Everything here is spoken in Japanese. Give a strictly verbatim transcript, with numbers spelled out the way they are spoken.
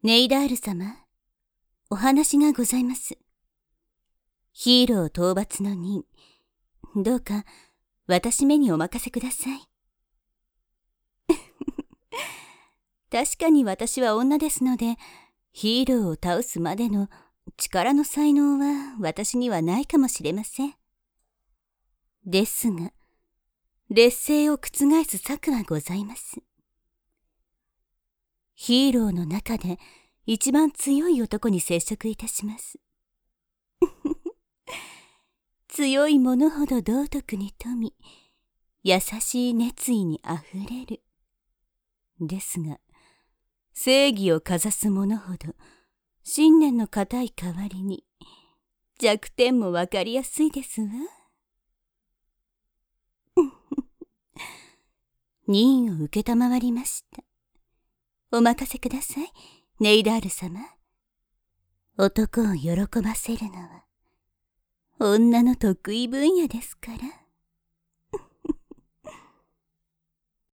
ネイダール様、お話がございます。ヒーロー討伐の任、どうか私めにお任せください。確かに私は女ですので、ヒーローを倒すまでの力の才能は私にはないかもしれません。ですが、劣勢を覆す策はございます。ヒーローの中で一番強い男に接触いたします。強い者ほど道徳に富み、優しい熱意にあふれる。ですが、正義をかざす者ほど信念の固い代わりに弱点もわかりやすいですわ。任を受けたまわりました。お任せください、ネイダール様。男を喜ばせるのは女の得意分野ですから。